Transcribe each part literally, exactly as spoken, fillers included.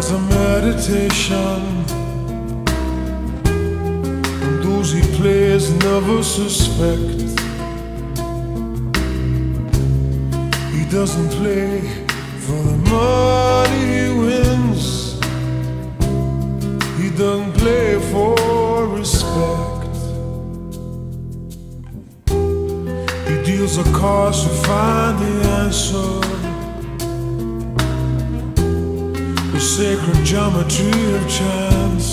It's a meditation, and those he plays never suspect. He doesn't play for the money he wins. He doesn't play for respect. He deals the cards to find the answer, the sacred geometry of chance,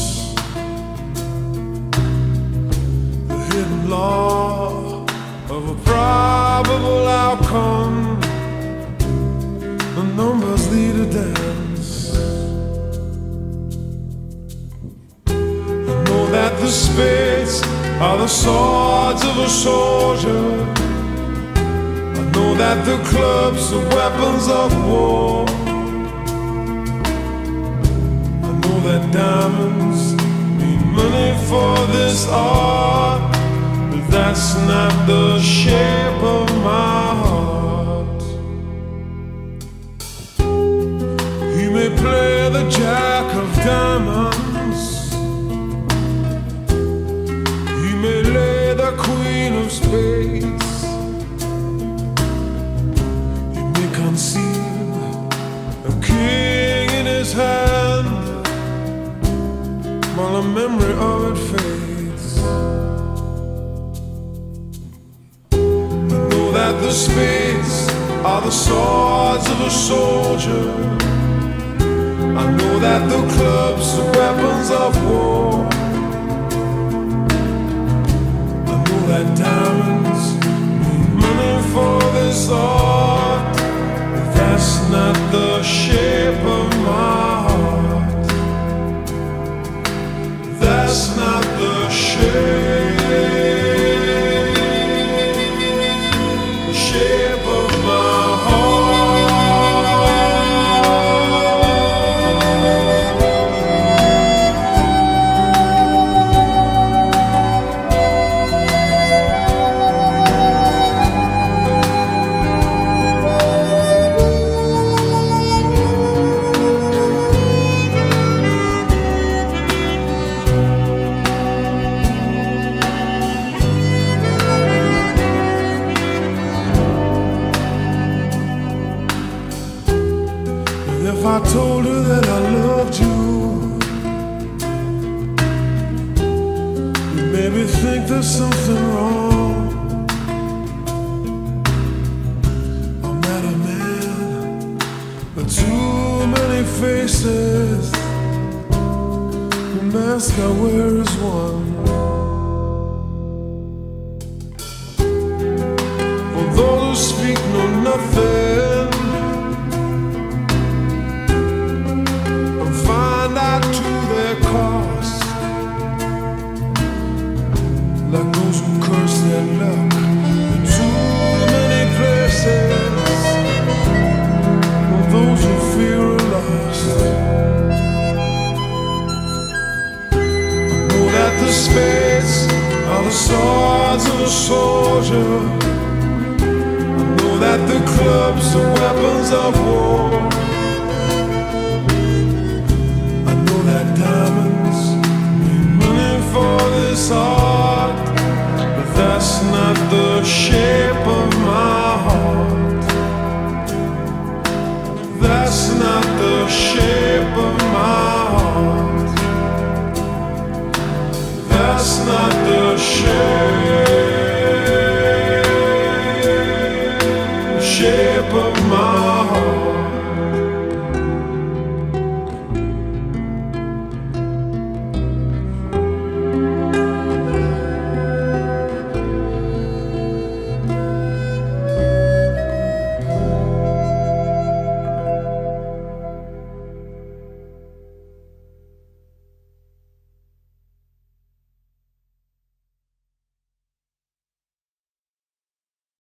the hidden law of a probable outcome. The numbers lead a dance. I know that the spades are the swords of a soldier. I know that the clubs are weapons of war. I know that diamonds mean money for this art, but that's not the shape of my heart. He may play the jack of diamonds, he may lay the queen of spades, he may conceal a king in his hand while the memory of it fades. I know that the spades are the swords of a soldier. I know that the clubs are weapons of war. I know that diamonds mean money for this art, but that's not the shape of my heart. That's not the shape, the shape of my heart. If I told her that I loved you, you maybe think there's something wrong. I'm not a man with too many faces. The mask I wear is one. For those who speak know nothing, like those who curse their luck in too many places, or those who fear are lost. I know that the spades are the swords of a soldier. I know that the clubs are weapons of war.